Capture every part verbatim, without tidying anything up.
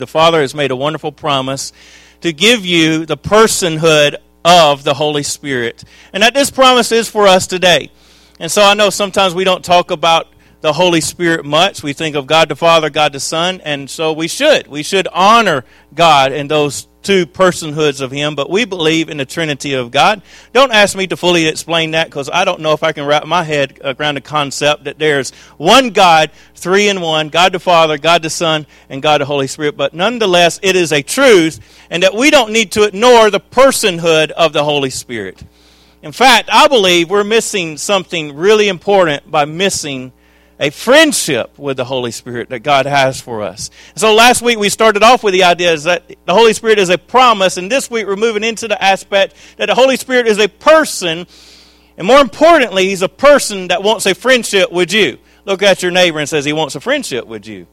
the Father has made a wonderful promise to give you the personhood of the Holy Spirit. And that this promise is for us today. And so I know sometimes we don't talk about the Holy Spirit much. We think of God the Father, God the Son, and so we should. We should honor God in those two personhoods of Him, but we believe in the Trinity of God. Don't ask me to fully explain that, because I don't know if I can wrap my head around the concept that there's one God, three in one, God the Father, God the Son, and God the Holy Spirit. But nonetheless, it is a truth, and that we don't need to ignore the personhood of the Holy Spirit. In fact, I believe we're missing something really important by missing a friendship with the Holy Spirit that God has for us. So last week we started off with the idea is that the Holy Spirit is a promise, and this week we're moving into the aspect that the Holy Spirit is a person, and more importantly, He's a person that wants a friendship with you. Look at your neighbor and says He wants a friendship with you.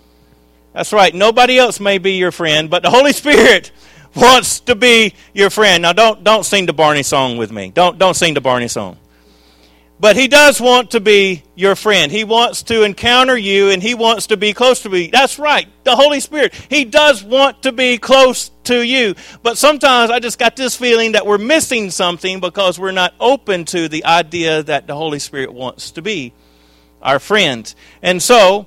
That's right. Nobody else may be your friend, but the Holy Spirit wants to be your friend. Now don't don't sing the Barney song with me. Don't don't sing the Barney song. But He does want to be your friend. He wants to encounter you, and He wants to be close to you. That's right, the Holy Spirit. He does want to be close to you. But sometimes I just got this feeling that we're missing something because we're not open to the idea that the Holy Spirit wants to be our friend. And so,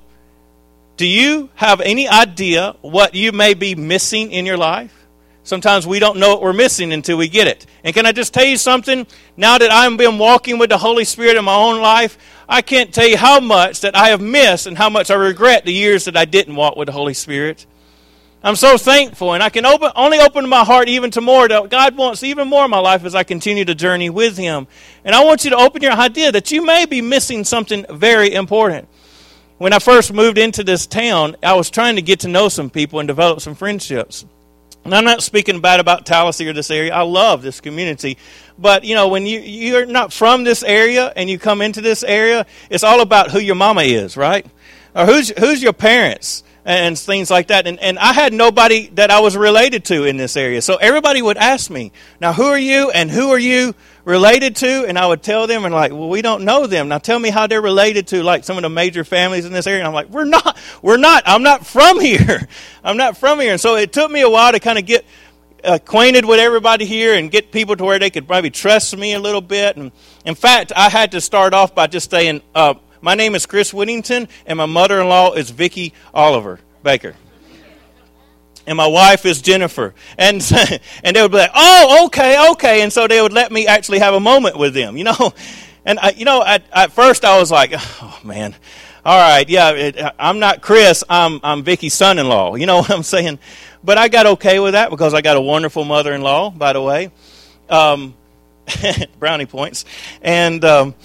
do you have any idea what you may be missing in your life? Sometimes we don't know what we're missing until we get it. And can I just tell you something? Now that I've been walking with the Holy Spirit in my own life, I can't tell you how much that I have missed and how much I regret the years that I didn't walk with the Holy Spirit. I'm so thankful, and I can open, only open my heart even to more that God wants even more in my life as I continue to journey with Him. And I want you to open your idea that you may be missing something very important. When I first moved into this town, I was trying to get to know some people and develop some friendships. And I'm not speaking bad about Tallahassee or this area. I love this community. But, you know, when you, you're not from this area and you come into this area, it's all about who your mama is, right? Or who's who's your parents and things like that. And, and I had nobody that I was related to in this area. So everybody would ask me, now, who are you and who are you related to? And I would tell them, and like, well, we don't know them. Now tell me how they're related to like some of the major families in this area. And I'm like, we're not, we're not, I'm not from here. I'm not from here. And so it took me a while to kind of get acquainted with everybody here and get people to where they could probably trust me a little bit. And in fact, I had to start off by just saying, uh, my name is Chris Whittington, and my mother-in-law is Vicki Oliver Baker. And my wife is Jennifer. And and they would be like, oh, okay, okay. And so they would let me actually have a moment with them, you know. And, I, you know, at, at first I was like, oh, man, all right, yeah, it, I'm not Chris, I'm I'm Vicky's son-in-law. You know what I'm saying? But I got okay with that because I got a wonderful mother-in-law, by the way. Um, brownie points. And... Um,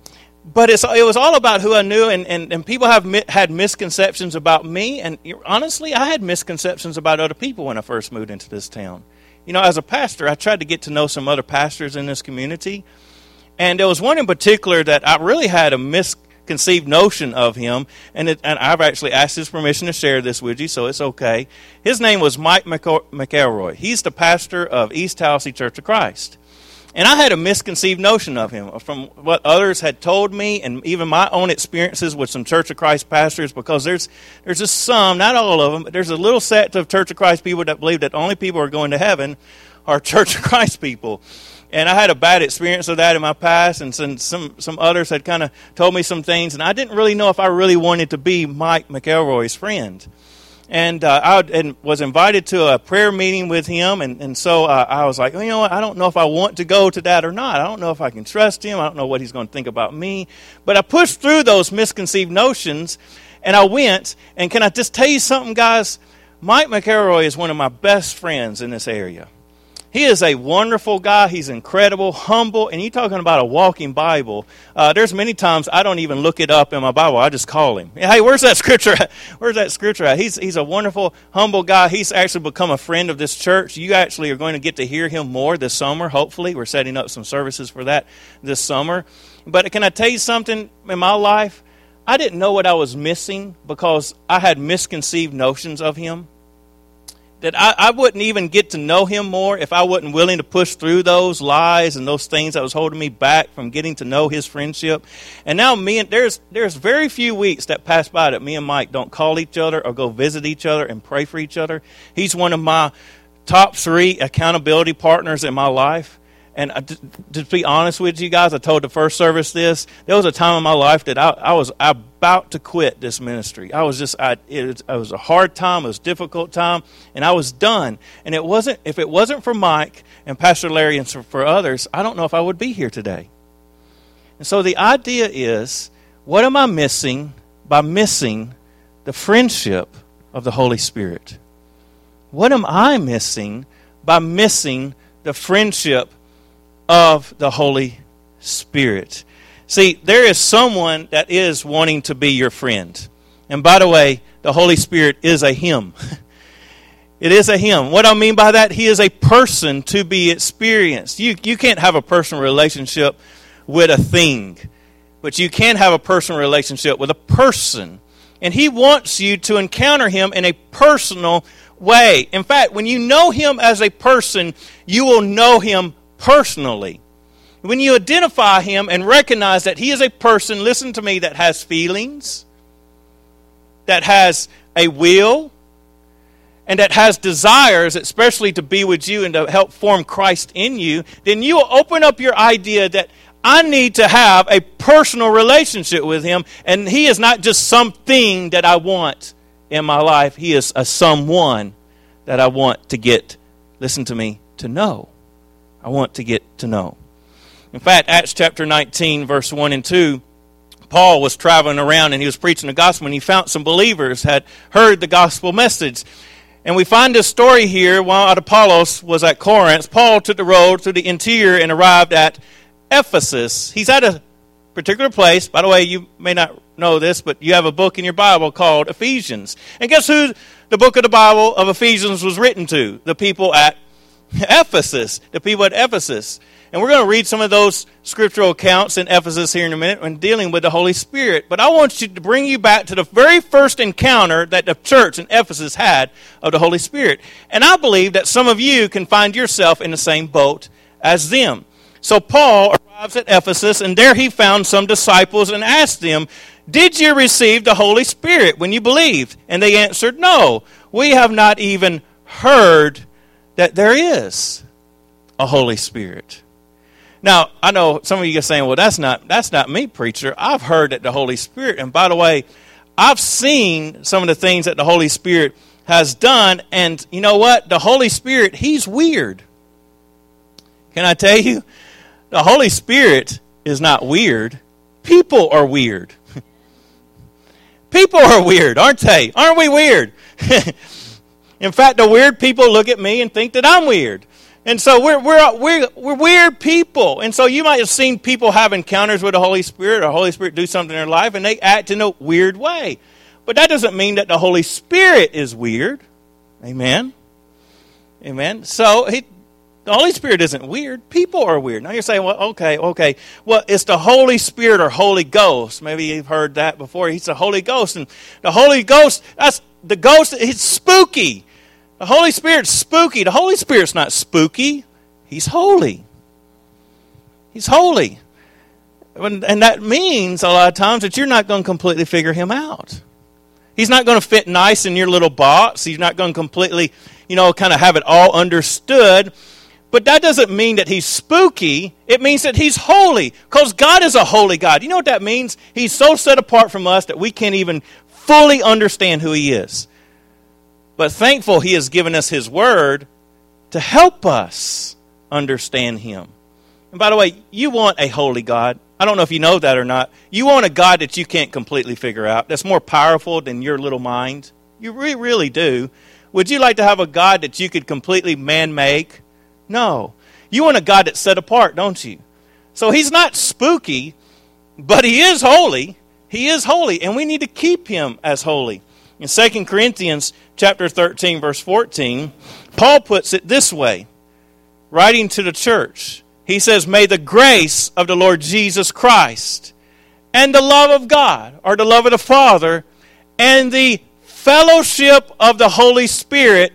But it's, it was all about who I knew, and, and, and people have mi- had misconceptions about me, and honestly, I had misconceptions about other people when I first moved into this town. You know, as a pastor, I tried to get to know some other pastors in this community, and there was one in particular that I really had a misconceived notion of him, and, it, and I've actually asked his permission to share this with you, so it's okay. His name was Mike McElroy. He's the pastor of East Tallahassee Church of Christ. And I had a misconceived notion of him from what others had told me and even my own experiences with some Church of Christ pastors, because there's there's just some, not all of them, but there's a little sect of Church of Christ people that believe that the only people who are going to heaven are Church of Christ people. And I had a bad experience of that in my past, and some some, some others had kind of told me some things, and I didn't really know if I really wanted to be Mike McElroy's friend. And uh, I and was invited to a prayer meeting with him, and, and so uh, I was like, well, you know what, I don't know if I want to go to that or not. I don't know if I can trust him. I don't know what he's going to think about me. But I pushed through those misconceived notions, and I went. And can I just tell you something, guys? Mike McElroy is one of my best friends in this area. He is a wonderful guy. He's incredible, humble, and you're talking about a walking Bible. Uh, there's many times I don't even look it up in my Bible. I just call him. Hey, where's that scripture at? Where's that scripture at? He's, he's a wonderful, humble guy. He's actually become a friend of this church. You actually are going to get to hear him more this summer, hopefully. We're setting up some services for that this summer. But can I tell you something in my life? I didn't know what I was missing because I had misconceived notions of him. that I, I wouldn't even get to know him more if I wasn't willing to push through those lies and those things that was holding me back from getting to know his friendship. And now me and there's there's very few weeks that pass by that me and Mike don't call each other or go visit each other and pray for each other. He's one of my top three accountability partners in my life. And I, to, to be honest with you guys, I told the first service this. There was a time in my life that I, I was about to quit this ministry. I was just, I, it, was, it was a hard time, it was a difficult time, and I was done. And it wasn't, if it wasn't for Mike and Pastor Larry and for others, I don't know if I would be here today. And so the idea is, what am I missing by missing the friendship of the Holy Spirit? What am I missing by missing the friendship of the Holy Spirit? See, there is someone that is wanting to be your friend. And by the way, the Holy Spirit is a him. It is a him. What I mean by that, he is a person to be experienced. You, you can't have a personal relationship with a thing, but you can have a personal relationship with a person. And he wants you to encounter him in a personal way. In fact, when you know him as a person, you will know him personally. When you identify him and recognize that he is a person, listen to me, that has feelings, that has a will, and that has desires, especially to be with you and to help form Christ in you, then you will open up your idea that I need to have a personal relationship with him, and he is not just something that I want in my life. He is a someone that I want to get, listen to me, to know. I want to get to know. In fact, Acts chapter nineteen, verse one and two, Paul was traveling around and he was preaching the gospel, and he found some believers had heard the gospel message. And we find this story here while Apollos was at Corinth. Paul took the road through the interior and arrived at Ephesus. He's at a particular place. By the way, you may not know this, but you have a book in your Bible called Ephesians. And guess who the book of the Bible of Ephesians was written to? The people at Ephesus, the people at Ephesus. And we're going to read some of those scriptural accounts in Ephesus here in a minute when dealing with the Holy Spirit. But I want you to bring you back to the very first encounter that the church in Ephesus had of the Holy Spirit. And I believe that some of you can find yourself in the same boat as them. So Paul arrives at Ephesus, and there he found some disciples and asked them, "Did you receive the Holy Spirit when you believed?" And they answered, "No, we have not even heard that there is a Holy Spirit." Now, I know some of you are saying, well, that's not that's not me, preacher. I've heard that the Holy Spirit, and by the way, I've seen some of the things that the Holy Spirit has done, and you know what? The Holy Spirit, he's weird. Can I tell you? The Holy Spirit is not weird. People are weird. People are weird, aren't they? Aren't we weird? In fact, the weird people look at me and think that I'm weird. And so we're, we're, we're, we're weird people. And so you might have seen people have encounters with the Holy Spirit, or the Holy Spirit do something in their life, and they act in a weird way. But that doesn't mean that the Holy Spirit is weird. Amen? Amen? So he, the Holy Spirit isn't weird. People are weird. Now you're saying, well, okay, okay. Well, it's the Holy Spirit or Holy Ghost. Maybe you've heard that before. He's the Holy Ghost. And the Holy Ghost, that's the ghost, it's spooky. The Holy Spirit's spooky. The Holy Spirit's not spooky. He's holy. He's holy. And that means a lot of times that you're not going to completely figure him out. He's not going to fit nice in your little box. He's not going to completely, you know, kind of have it all understood. But that doesn't mean that he's spooky. It means that he's holy. Because God is a holy God. You know what that means? He's so set apart from us that we can't even fully understand who he is. But thankful he has given us his word to help us understand him. And by the way, you want a holy God. I don't know if you know that or not. You want a God that you can't completely figure out, that's more powerful than your little mind. You really, really do. Would you like to have a God that you could completely man-make? No. You want a God that's set apart, don't you? So he's not spooky, but he is holy. He is holy, and we need to keep him as holy. In Second Corinthians chapter thirteen, verse fourteen, Paul puts it this way, writing to the church. He says, "May the grace of the Lord Jesus Christ and the love of God," or the love of the Father, "and the fellowship of the Holy Spirit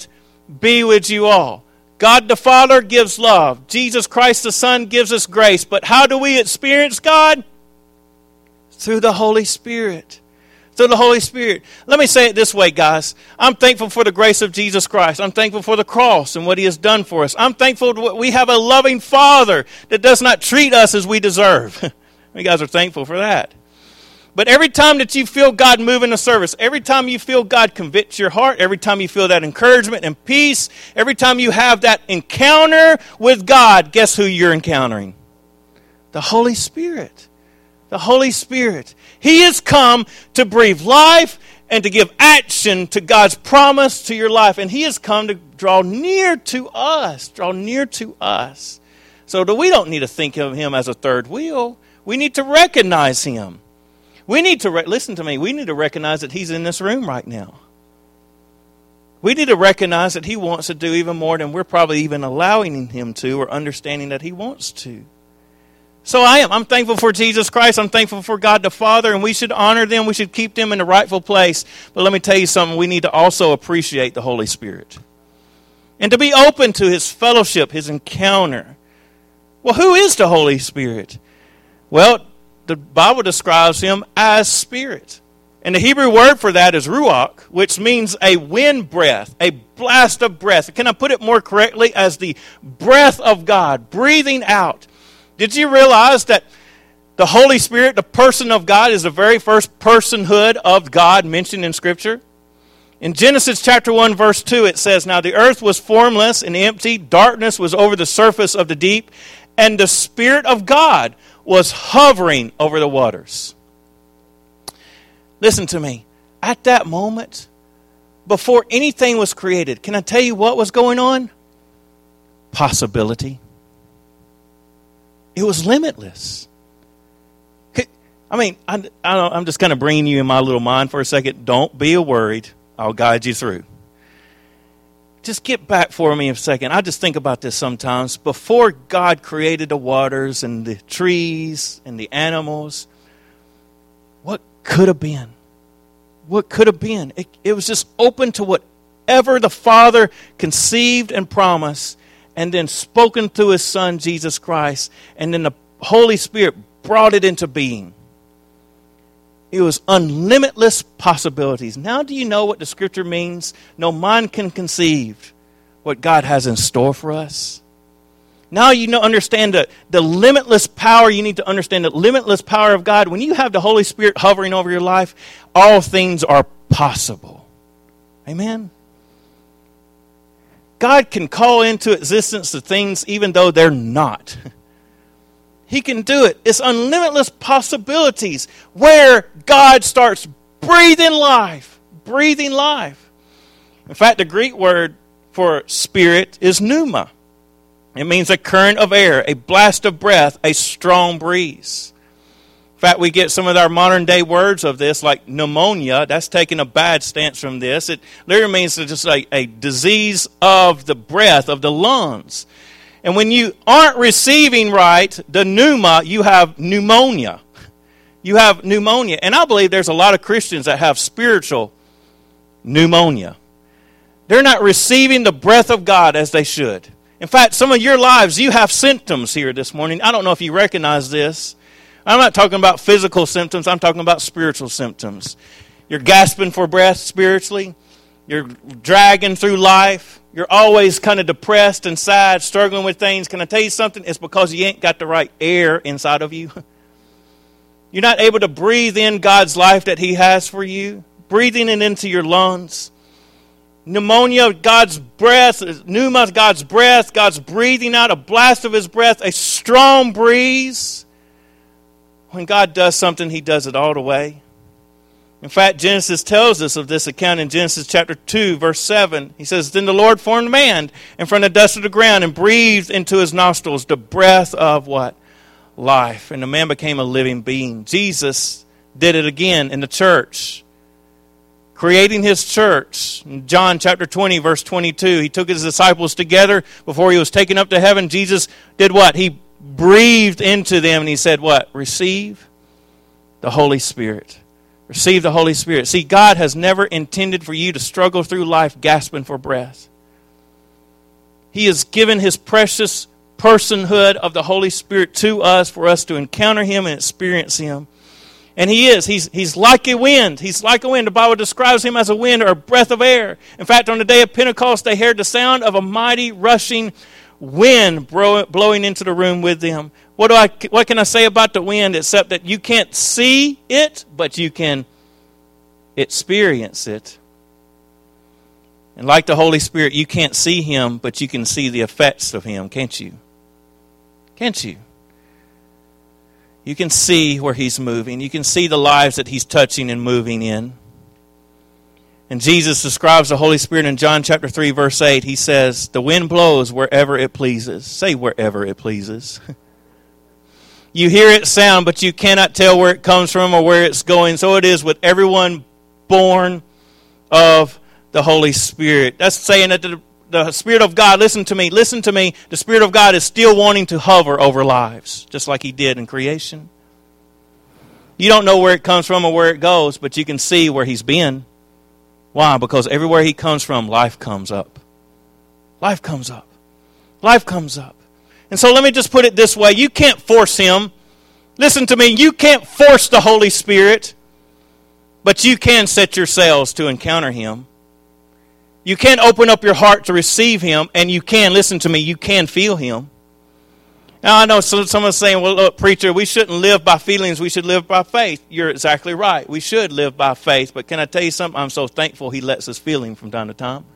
be with you all. God the Father gives love. Jesus Christ the Son gives us grace. But how do we experience God? Through the Holy Spirit. Through the Holy Spirit. Let me say it this way, guys. I'm thankful for the grace of Jesus Christ. I'm thankful for the cross and what He has done for us. I'm thankful that we have a loving Father that does not treat us as we deserve. You guys are thankful for that. But every time that you feel God move in the service, every time you feel God convict your heart, every time you feel that encouragement and peace, every time you have that encounter with God, guess who you're encountering? The Holy Spirit. The Holy Spirit. He has come to breathe life and to give action to God's promise to your life. And He has come to draw near to us. Draw near to us. So that we don't need to think of Him as a third wheel. We need to recognize Him. We need to, re- listen to me, we need to recognize that He's in this room right now. We need to recognize that He wants to do even more than we're probably even allowing Him to or understanding that He wants to. So I am. I'm thankful for Jesus Christ. I'm thankful for God the Father, and we should honor them. We should keep them in the rightful place. But let me tell you something. We need to also appreciate the Holy Spirit. And to be open to His fellowship, His encounter. Well, who is the Holy Spirit? Well, the Bible describes Him as Spirit. And the Hebrew word for that is ruach, which means a wind breath, a blast of breath. Can I put it more correctly as the breath of God, breathing out? Did you realize that the Holy Spirit, the person of God, is the very first personhood of God mentioned in Scripture? In Genesis chapter one, verse two, it says, "Now the earth was formless and empty, darkness was over the surface of the deep, and the Spirit of God was hovering over the waters." Listen to me. At that moment, before anything was created, can I tell you what was going on? Possibility. It was limitless. I mean, I, I I'm just kind of bringing you in my little mind for a second. Don't be worried. I'll guide you through. Just get back for me a second. I just think about this sometimes. Before God created the waters and the trees and the animals, what could have been? What could have been? It, it was just open to whatever the Father conceived and promised, and then spoken through His Son, Jesus Christ, and then the Holy Spirit brought it into being. It was unlimitless possibilities. Now do you know what the Scripture means? No mind can conceive what God has in store for us. Now you know, understand the, the limitless power. You need to understand the limitless power of God. When you have the Holy Spirit hovering over your life, all things are possible. Amen? God can call into existence the things even though they're not. He can do it. It's unlimitless possibilities where God starts breathing life. Breathing life. In fact, the Greek word for spirit is pneuma. It means a current of air, a blast of breath, a strong breeze. In fact, we get some of our modern day words of this, like pneumonia. That's taking a bad stance from this. It literally means just a, a disease of the breath, of the lungs. And when you aren't receiving right the pneuma, you have pneumonia. You have pneumonia. And I believe there's a lot of Christians that have spiritual pneumonia. They're not receiving the breath of God as they should. In fact, some of your lives, you have symptoms here this morning. I don't know if you recognize this. I'm not talking about physical symptoms. I'm talking about spiritual symptoms. You're gasping for breath spiritually. You're dragging through life. You're always kind of depressed and sad, struggling with things. Can I tell you something? It's because you ain't got the right air inside of you. You're not able to breathe in God's life that He has for you. Breathing it into your lungs. Pneumonia, God's breath. Pneuma, God's breath. God's breathing out a blast of His breath. A strong breeze. When God does something, He does it all the way. In fact, Genesis tells us of this account in Genesis chapter two, verse seven. He says, "Then the Lord formed man and from the dust of the ground and breathed into his nostrils the breath of" what? Life. And the man became a living being. Jesus did it again in the church. Creating His church. In John chapter twenty, verse twenty-two, He took His disciples together before He was taken up to heaven. Jesus did what? He breathed into them and He said what? Receive the Holy Spirit. Receive the Holy Spirit. See, God has never intended for you to struggle through life gasping for breath. He has given his precious personhood of the Holy Spirit to us for us to encounter him and experience him. And he is. He's, he's like a wind. He's like a wind. The Bible describes him as a wind or a breath of air. In fact, on the day of Pentecost, they heard the sound of a mighty rushing wind blowing into the room with them. What do I? What can I say about the wind except that you can't see it, but you can experience it. And like the Holy Spirit, you can't see him, but you can see the effects of him, can't you? Can't you? You can see where he's moving. You can see the lives that he's touching and moving in. And Jesus describes the Holy Spirit in John chapter three, verse eight. He says, the wind blows wherever it pleases. Say wherever it pleases. You hear it sound, but you cannot tell where it comes from or where it's going. So it is with everyone born of the Holy Spirit. That's saying that the, the Spirit of God, listen to me, listen to me, the Spirit of God is still wanting to hover over lives, just like he did in creation. You don't know where it comes from or where it goes, but you can see where he's been. Why? Because everywhere he comes from, life comes up. Life comes up. Life comes up. And so let me just put it this way. You can't force him. Listen to me. You can't force the Holy Spirit, but you can set your sails to encounter him. You can open up your heart to receive him, and you can, listen to me, you can feel him. Now, I know someone's saying, well, look, preacher, we shouldn't live by feelings. We should live by faith. You're exactly right. We should live by faith. But can I tell you something? I'm so thankful he lets us feel him from time to time.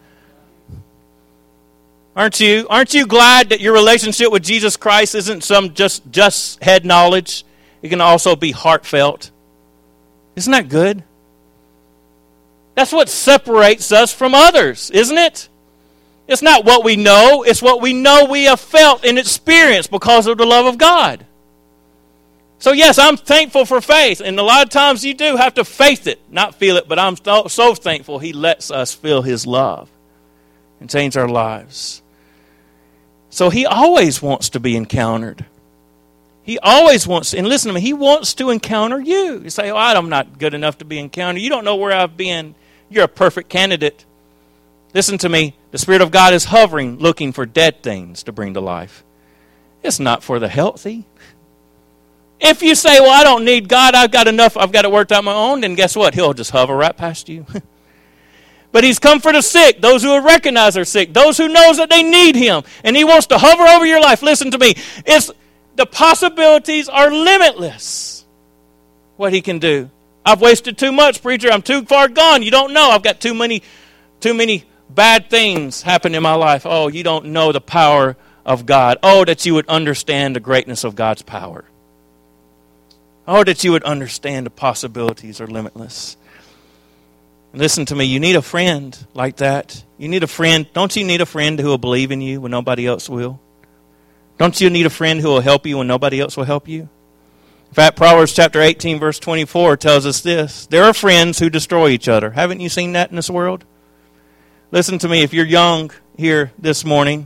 Aren't you? Aren't you glad that your relationship with Jesus Christ isn't some just, just head knowledge? It can also be heartfelt. Isn't that good? That's what separates us from others, isn't it? It's not what we know. It's what we know we have felt and experienced because of the love of God. So yes, I'm thankful for faith. And a lot of times you do have to faith it, not feel it. But I'm so, so thankful he lets us feel his love and change our lives. So he always wants to be encountered. He always wants, and listen to me, he wants to encounter you. You say, oh, I'm not good enough to be encountered. You don't know where I've been. You're a perfect candidate. Listen to me. The Spirit of God is hovering, looking for dead things to bring to life. It's not for the healthy. If you say, well, I don't need God, I've got enough, I've got it worked out my own, then guess what? He'll just hover right past you. But he's come for the sick, those who recognize they're sick, those who knows that they need him. And he wants to hover over your life. Listen to me. It's, the possibilities are limitless. What he can do. I've wasted too much, preacher. I'm too far gone. You don't know. I've got too many, too many bad things happen in my life. Oh, you don't know the power of God. Oh, that you would understand the greatness of God's power. Oh, that you would understand the possibilities are limitless. Listen to me. You need a friend like that. You need a friend. Don't you need a friend who will believe in you when nobody else will? Don't you need a friend who will help you when nobody else will help you? In fact, Proverbs chapter eighteen, verse twenty-four tells us this. There are friends who destroy each other. Haven't you seen that in this world? Listen to me. If you're young here this morning,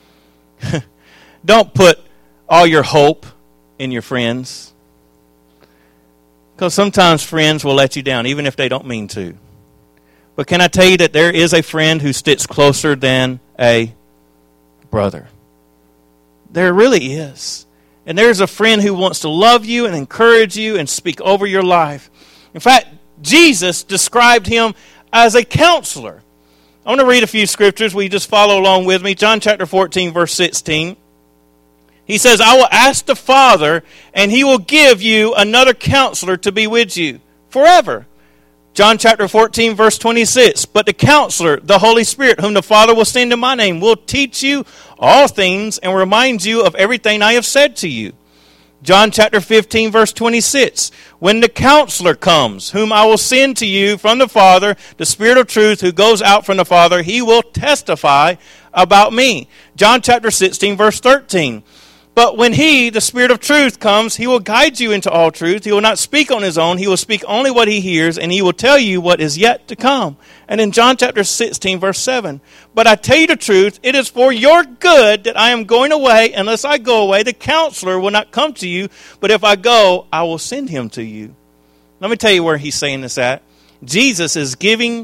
don't put all your hope in your friends. Because sometimes friends will let you down, even if they don't mean to. But can I tell you that there is a friend who sticks closer than a brother? There really is. And there's a friend who wants to love you and encourage you and speak over your life. In fact, Jesus described him as a counselor. I want to read a few scriptures. Will you just follow along with me? John chapter fourteen, verse sixteen. He says, I will ask the Father, and he will give you another counselor to be with you forever. John chapter fourteen, verse twenty-six. But the counselor, the Holy Spirit, whom the Father will send in my name, will teach you all things and remind you of everything I have said to you. John chapter fifteen, verse twenty-six. When the counselor comes, whom I will send to you from the Father, the Spirit of truth who goes out from the Father, he will testify about me. John chapter sixteen, verse thirteen. But when he, the Spirit of truth, comes, he will guide you into all truth. He will not speak on his own. He will speak only what he hears, and he will tell you what is yet to come. And in John chapter sixteen, verse seven, but I tell you the truth, it is for your good that I am going away. Unless I go away, the counselor will not come to you. But if I go, I will send him to you. Let me tell you where he's saying this at. Jesus is giving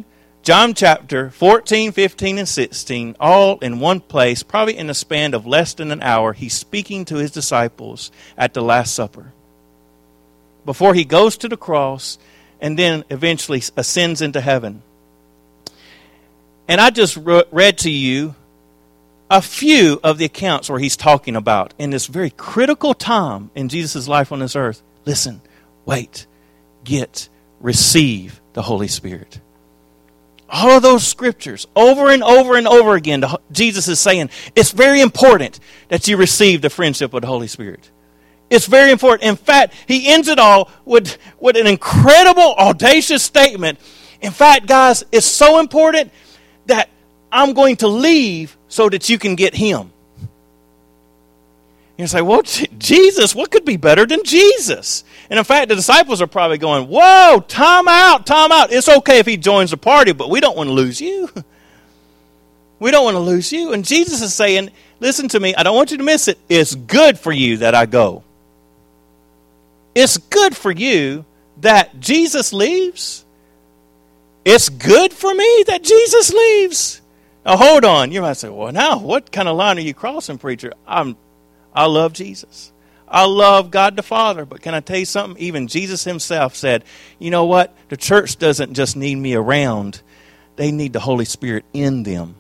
John chapter fourteen, fifteen, and sixteen, all in one place, probably in the span of less than an hour, he's speaking to his disciples at the Last Supper. Before he goes to the cross and then eventually ascends into heaven. And I just read to you a few of the accounts where he's talking about in this very critical time in Jesus' life on this earth. Listen, wait, get, receive the Holy Spirit. All of those scriptures, over and over and over again, Jesus is saying, it's very important that you receive the friendship of the Holy Spirit. It's very important. In fact, he ends it all with, with an incredible, audacious statement. In fact, guys, it's so important that I'm going to leave so that you can get him. You say, well, Jesus, what could be better than Jesus? And in fact, the disciples are probably going, whoa, time out, time out. It's okay if he joins the party, but we don't want to lose you. We don't want to lose you. And Jesus is saying, listen to me, I don't want you to miss it. It's good for you that I go. It's good for you that Jesus leaves. It's good for me that Jesus leaves. Now, hold on. You might say, well, now, what kind of line are you crossing, preacher? I'm I love Jesus. I love God the Father. But can I tell you something? Even Jesus himself said, you know what? The church doesn't just need me around. They need the Holy Spirit in them.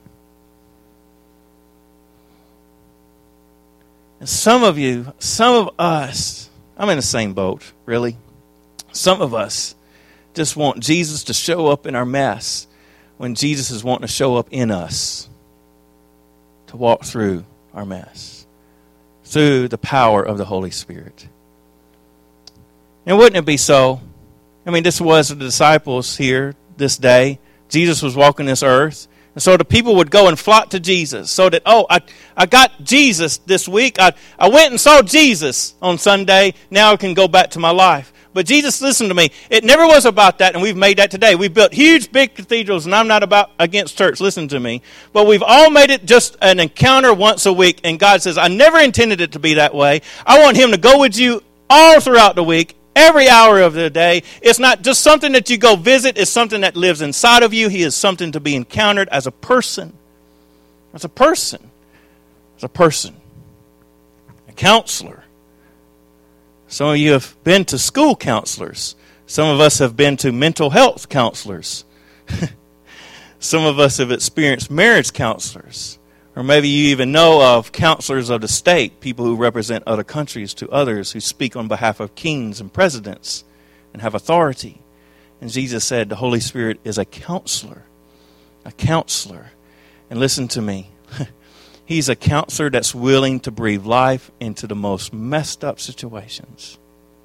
And some of you, some of us, I'm in the same boat, really. Some of us just want Jesus to show up in our mess when Jesus is wanting to show up in us to walk through our mess. Through the power of the Holy Spirit. And wouldn't it be so? I mean, this was the disciples here this day. Jesus was walking this earth. And so the people would go and flock to Jesus. So that, oh, I, I got Jesus this week. I, I went and saw Jesus on Sunday. Now I can go back to my life. But Jesus, listen to me, it never was about that, and we've made that today. We've built huge, big cathedrals, and I'm not about against church, listen to me. But we've all made it just an encounter once a week, and God says, I never intended it to be that way. I want him to go with you all throughout the week, every hour of the day. It's not just something that you go visit, it's something that lives inside of you. He is something to be encountered as a person. As a person. As a person. A counselor. Some of you have been to school counselors. Some of us have been to mental health counselors. Some of us have experienced marriage counselors. Or maybe you even know of counselors of the state, people who represent other countries to others, who speak on behalf of kings and presidents and have authority. And Jesus said the Holy Spirit is a counselor. A counselor. And listen to me. He's a counselor that's willing to breathe life into the most messed up situations.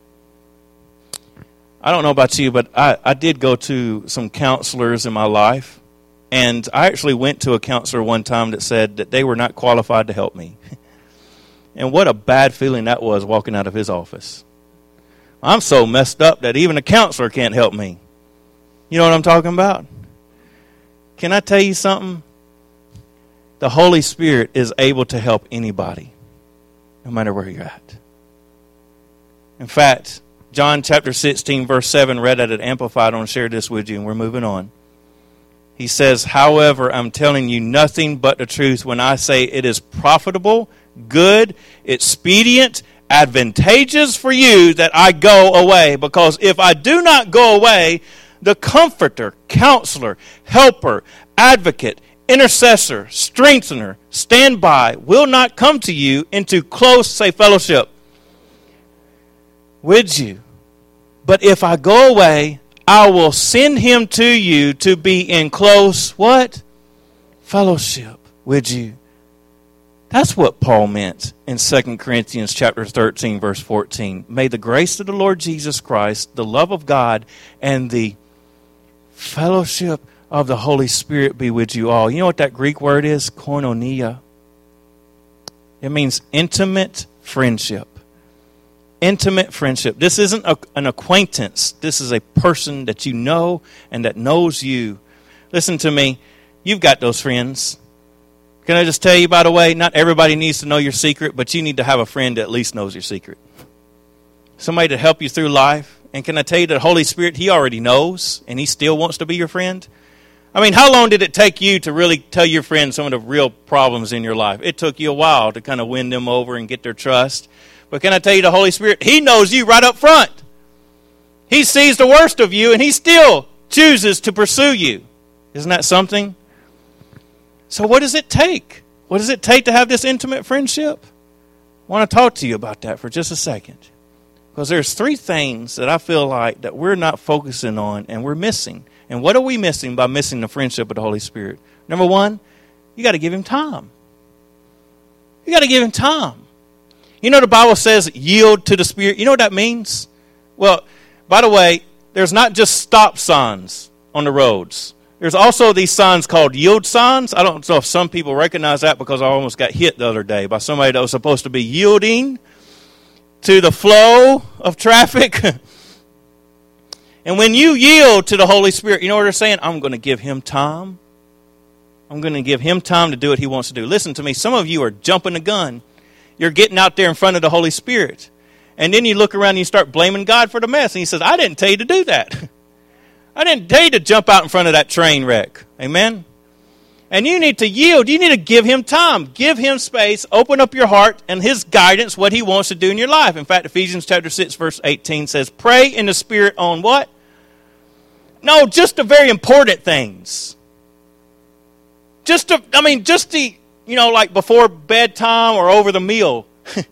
I don't know about you, but I, I did go to some counselors in my life. And I actually went to a counselor one time that said that they were not qualified to help me. And what a bad feeling that was walking out of his office. I'm so messed up that even a counselor can't help me. You know what I'm talking about? Can I tell you something? The Holy Spirit is able to help anybody, no matter where you're at. In fact, John chapter sixteen, verse seven, read at it amplified. I want to share this with you, and we're moving on. He says, however, I'm telling you nothing but the truth when I say it is profitable, good, expedient, advantageous for you that I go away. Because if I do not go away, the Comforter, Counselor, Helper, Advocate, Intercessor, Strengthener, Standby will not come to you into close, say, fellowship with you. But if I go away, I will send him to you to be in close, what? Fellowship with you. That's what Paul meant in Second Corinthians chapter thirteen, verse fourteen. May the grace of the Lord Jesus Christ, the love of God, and the fellowship of the Holy Spirit be with you all. You know what that Greek word is? Koinonia. It means intimate friendship. Intimate friendship. This isn't a, an acquaintance. This is a person that you know and that knows you. Listen to me. You've got those friends. Can I just tell you, by the way, not everybody needs to know your secret, but you need to have a friend that at least knows your secret. Somebody to help you through life. And can I tell you that the Holy Spirit, he already knows, and he still wants to be your friend? I mean, how long did it take you to really tell your friends some of the real problems in your life? It took you a while to kind of win them over and get their trust. But can I tell you, the Holy Spirit, He knows you right up front. He sees the worst of you, and He still chooses to pursue you. Isn't that something? So what does it take? What does it take to have this intimate friendship? I want to talk to you about that for just a second. Because there's three things that I feel like that we're not focusing on and we're missing. And what are we missing by missing the friendship of the Holy Spirit? Number one, you got to give Him time. You got to give Him time. You know the Bible says yield to the Spirit. You know what that means? Well, by the way, there's not just stop signs on the roads. There's also these signs called yield signs. I don't know if some people recognize that because I almost got hit the other day by somebody that was supposed to be yielding to the flow of traffic. And when you yield to the Holy Spirit, you know what they're saying? I'm going to give Him time. I'm going to give Him time to do what He wants to do. Listen to me. Some of you are jumping the gun. You're getting out there in front of the Holy Spirit. And then you look around and you start blaming God for the mess. And He says, I didn't tell you to do that. I didn't tell you to jump out in front of that train wreck. Amen? And you need to yield. You need to give Him time. Give Him space. Open up your heart and His guidance, what He wants to do in your life. In fact, Ephesians chapter six, verse eighteen says, pray in the Spirit on what? No, just the very important things. Just the, I mean, just the, you know, like before bedtime or over the meal.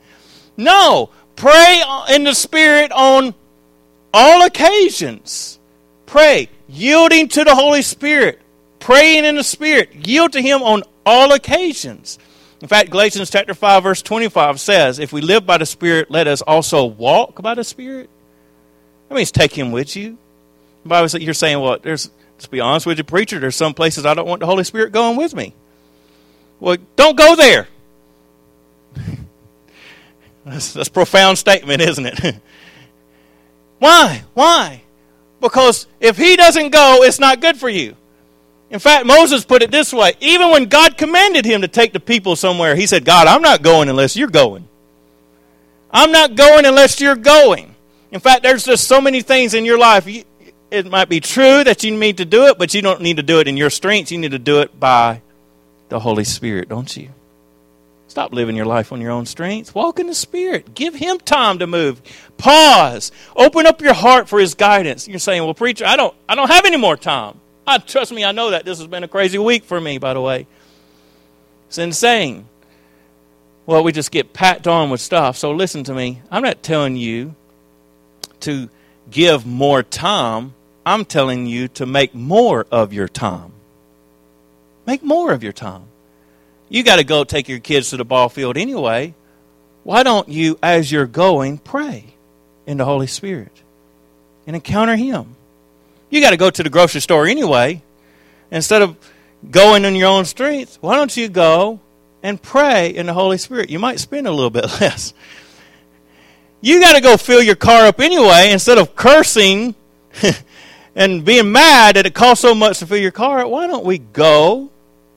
No, pray in the Spirit on all occasions. Pray, yielding to the Holy Spirit. Praying in the Spirit. Yield to Him on all occasions. In fact, Galatians chapter five, verse twenty-five says, if we live by the Spirit, let us also walk by the Spirit. That means take Him with you. The Bible says, you're saying, well, there's, to be honest with you, preacher, there's some places I don't want the Holy Spirit going with me. Well, don't go there. That's, that's a profound statement, isn't it? Why? Why? Because if He doesn't go, it's not good for you. In fact, Moses put it this way. Even when God commanded him to take the people somewhere, he said, God, I'm not going unless you're going. I'm not going unless you're going. In fact, there's just so many things in your life. It might be true that you need to do it, but you don't need to do it in your strength. You need to do it by the Holy Spirit, don't you? Stop living your life on your own strength. Walk in the Spirit. Give Him time to move. Pause. Open up your heart for His guidance. You're saying, well, preacher, I don't, I don't have any more time. I, trust me, I know that. This has been a crazy week for me, by the way. It's insane. Well, we just get packed on with stuff. So listen to me. I'm not telling you to give more time. I'm telling you to make more of your time. Make more of your time. You got to go take your kids to the ball field anyway. Why don't you, as you're going, pray in the Holy Spirit and encounter Him? You got to go to the grocery store anyway. Instead of going in your own strength, why don't you go and pray in the Holy Spirit? You might spend a little bit less. You got to go fill your car up anyway. Instead of cursing and being mad that it costs so much to fill your car, why don't we go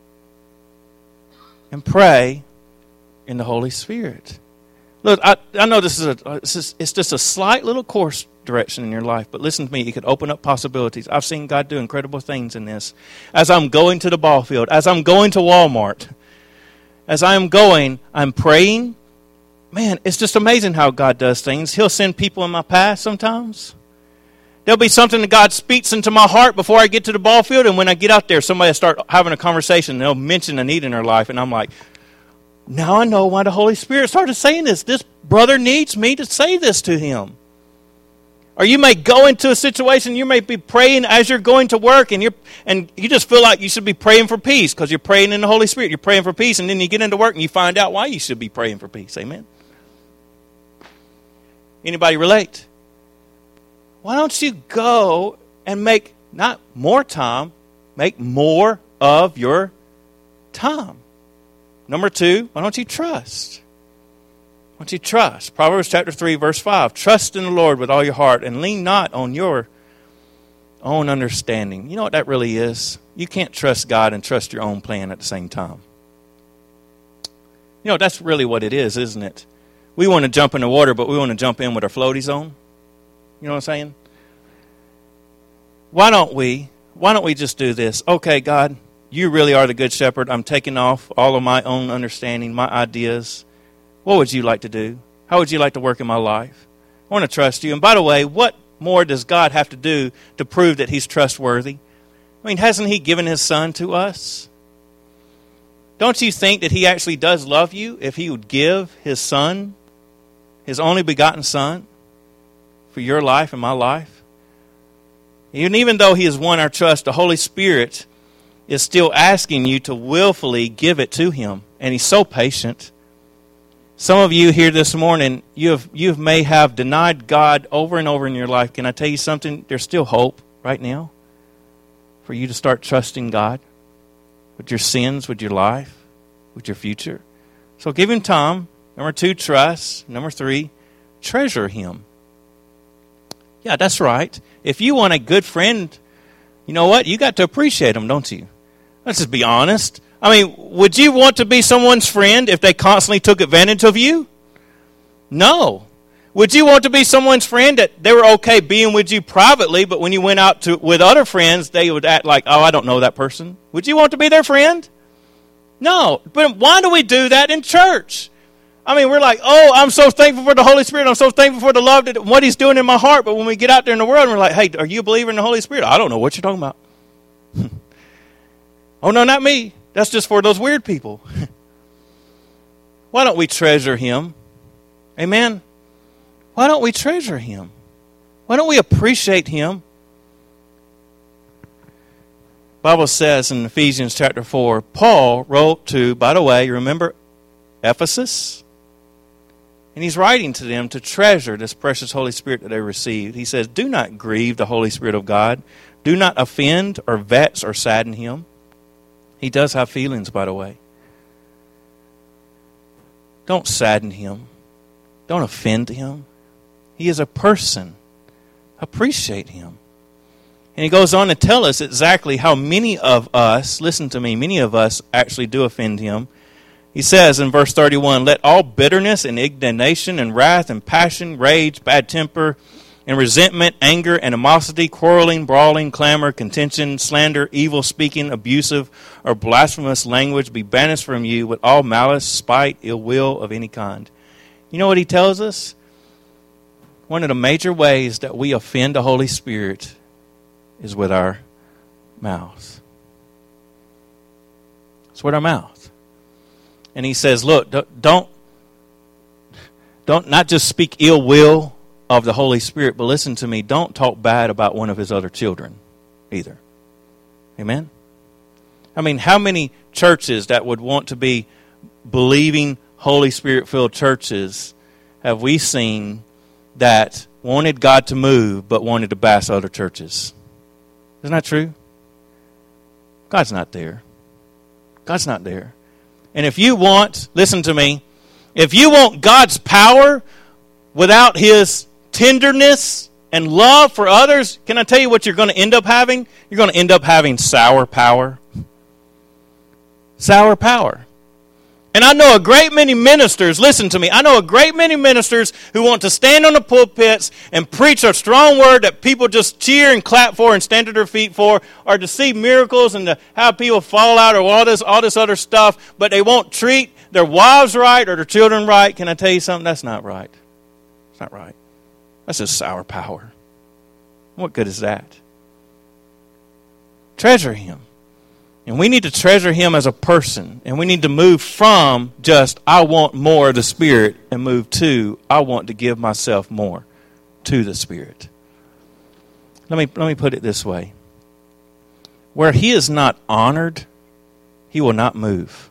and pray in the Holy Spirit? Look, I, I know this is a it's just, it's just a slight little course direction in your life, but listen to me. It could open up possibilities. I've seen God do incredible things in this. As I'm going to the ball field, as I'm going to Walmart, as I'm going, I'm praying. Man, it's just amazing how God does things. He'll send people in my path sometimes. There'll be something that God speaks into my heart before I get to the ball field, and when I get out there, somebody will start having a conversation, and they'll mention a need in their life, and I'm like, now I know why the Holy Spirit started saying this. This brother needs me to say this to him. Or you may go into a situation, you may be praying as you're going to work, and you're and you just feel like you should be praying for peace because you're praying in the Holy Spirit. You're praying for peace, and then you get into work and you find out why you should be praying for peace. Amen? Anybody relate? Why don't you go and make not more time, make more of your time? Number two, why don't you trust? Why don't you trust? Proverbs chapter three, verse five. Trust in the Lord with all your heart and lean not on your own understanding. You know what that really is? You can't trust God and trust your own plan at the same time. You know, that's really what it is, isn't it? We want to jump in the water, but we want to jump in with our floaties on. You know what I'm saying? Why don't we, why don't we just do this? Okay, God, you really are the good shepherd. I'm taking off all of my own understanding, my ideas. What would you like to do? How would you like to work in my life? I want to trust you. And by the way, what more does God have to do to prove that he's trustworthy? I mean, hasn't he given his son to us? Don't you think that he actually does love you if he would give his son, his only begotten son, for your life and my life? And even though he has won our trust, the Holy Spirit is still asking you to willfully give it to him. And he's so patient. Some of you here this morning, you have you may have denied God over and over in your life. Can I tell you something? There's still hope right now for you to start trusting God with your sins, with your life, with your future. So give him time. Number two, trust. Number three, treasure him. Yeah, that's right. If you want a good friend, you know what? You got to appreciate him, don't you? Let's just be honest. I mean, would you want to be someone's friend if they constantly took advantage of you? No. Would you want to be someone's friend that they were okay being with you privately, but when you went out to with other friends, they would act like, oh, I don't know that person? Would you want to be their friend? No. But why do we do that in church? I mean, we're like, oh, I'm so thankful for the Holy Spirit. I'm so thankful for the love, that what he's doing in my heart. But when we get out there in the world, we're like, hey, are you a believer in the Holy Spirit? I don't know what you're talking about. Oh, no, not me. That's just for those weird people. Why don't we treasure him? Amen? Why don't we treasure him? Why don't we appreciate him? The Bible says in Ephesians chapter four, Paul wrote to, by the way, remember Ephesus? And he's writing to them to treasure this precious Holy Spirit that they received. He says, do not grieve the Holy Spirit of God. Do not offend or vex or sadden him. He does have feelings, by the way. Don't sadden him. Don't offend him. He is a person. Appreciate him. And he goes on to tell us exactly how many of us, listen to me, many of us actually do offend him. He says in verse thirty-one, let all bitterness and indignation and wrath and passion, rage, bad temper, and resentment, anger, animosity, quarreling, brawling, clamor, contention, slander, evil speaking, abusive, or blasphemous language be banished from you with all malice, spite, ill will of any kind. You know what he tells us? One of the major ways that we offend the Holy Spirit is with our mouth. It's with our mouth. And he says, look, don't, don't not just speak ill will of the Holy Spirit, but listen to me, don't talk bad about one of his other children either. Amen? I mean, how many churches that would want to be believing Holy Spirit-filled churches have we seen that wanted God to move but wanted to bash other churches? Isn't that true? God's not there. God's not there. And if you want, listen to me, if you want God's power without his tenderness and love for others, can I tell you what you're going to end up having? You're going to end up having sour power. Sour power. And I know a great many ministers, listen to me, I know a great many ministers who want to stand on the pulpits and preach a strong word that people just cheer and clap for and stand at their feet for, or to see miracles and to have people fall out or all this, all this other stuff, but they won't treat their wives right or their children right. Can I tell you something? That's not right. It's not right. That's just sour power. What good is that? Treasure him. And we need to treasure him as a person. And we need to move from just, I want more of the Spirit, and move to, I want to give myself more to the Spirit. Let me, let me put it this way. Where he is not honored, he will not move.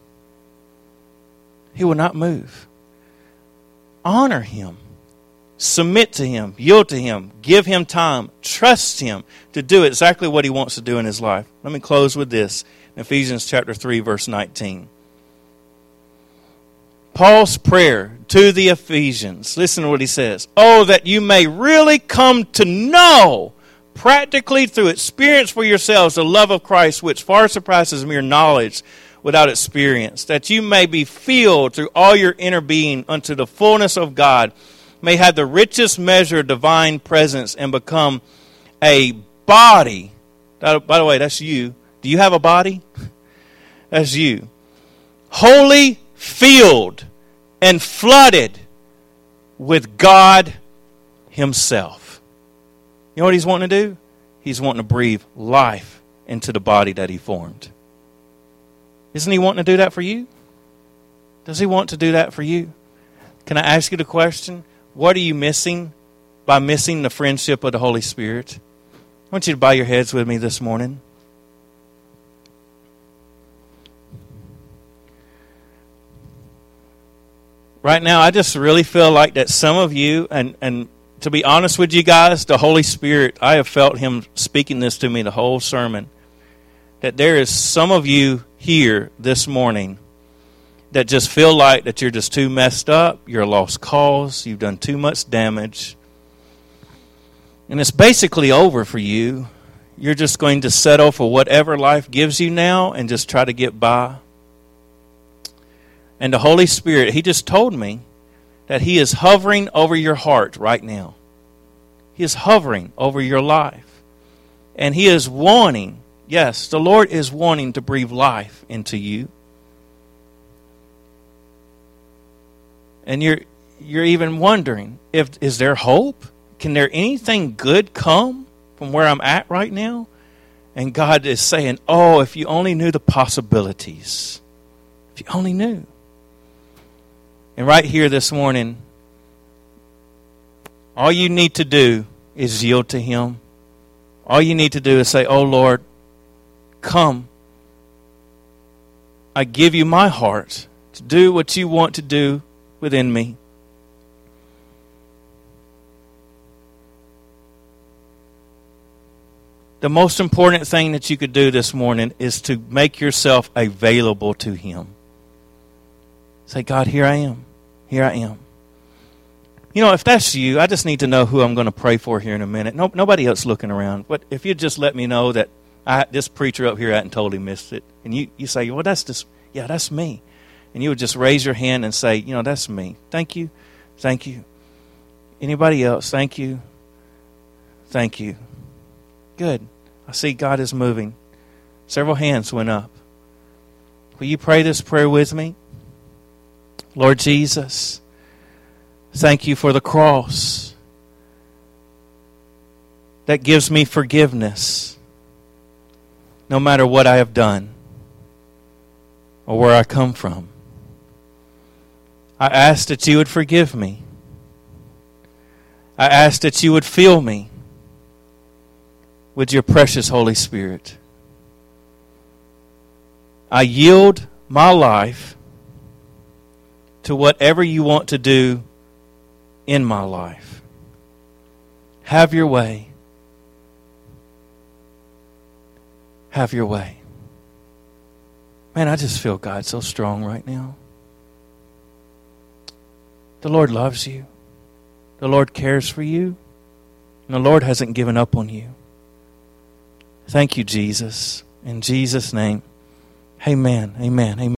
He will not move. Honor him. Submit to him, yield to him, give him time, trust him to do exactly what he wants to do in his life. Let me close with this. In Ephesians chapter three, verse nineteen. Paul's prayer to the Ephesians. Listen to what he says. Oh, that you may really come to know, practically through experience for yourselves, the love of Christ, which far surpasses mere knowledge without experience, that you may be filled through all your inner being unto the fullness of God, may have the richest measure of divine presence and become a body. By the way, that's you. Do you have a body? That's you. Wholly filled and flooded with God himself. You know what he's wanting to do? He's wanting to breathe life into the body that he formed. Isn't he wanting to do that for you? Does he want to do that for you? Can I ask you the question? What are you missing by missing the friendship of the Holy Spirit? I want you to bow your heads with me this morning. Right now, I just really feel like that some of you, and, and to be honest with you guys, the Holy Spirit, I have felt him speaking this to me the whole sermon, that there is some of you here this morning that just feel like that you're just too messed up, you're a lost cause, you've done too much damage, and it's basically over for you. You're just going to settle for whatever life gives you now and just try to get by. And the Holy Spirit, he just told me that he is hovering over your heart right now. He is hovering over your life. And he is wanting, yes, the Lord is wanting to breathe life into you. And you're you're even wondering, if is there hope? Can there anything good come from where I'm at right now? And God is saying, oh, if you only knew the possibilities. If you only knew. And right here this morning, all you need to do is yield to him. All you need to do is say, oh Lord, come. I give you my heart to do what you want to do within me. The most important thing that you could do this morning is to make yourself available to him. Say, God, here I am. Here I am. You know, if that's you, I just need to know who I'm going to pray for here in a minute. No, nobody else looking around. But if you just let me know that I, this preacher up here hadn't totally missed it. And you, you say, well, that's just, yeah, that's me. And you would just raise your hand and say, you know, that's me. Thank you. Thank you. Anybody else? Thank you. Thank you. Good. I see God is moving. Several hands went up. Will you pray this prayer with me? Lord Jesus, thank you for the cross that gives me forgiveness no matter what I have done or where I come from. I ask that you would forgive me. I ask that you would fill me with your precious Holy Spirit. I yield my life to whatever you want to do in my life. Have your way. Have your way. Man, I just feel God so strong right now. The Lord loves you. The Lord cares for you. And the Lord hasn't given up on you. Thank you, Jesus. In Jesus' name, amen, amen, amen.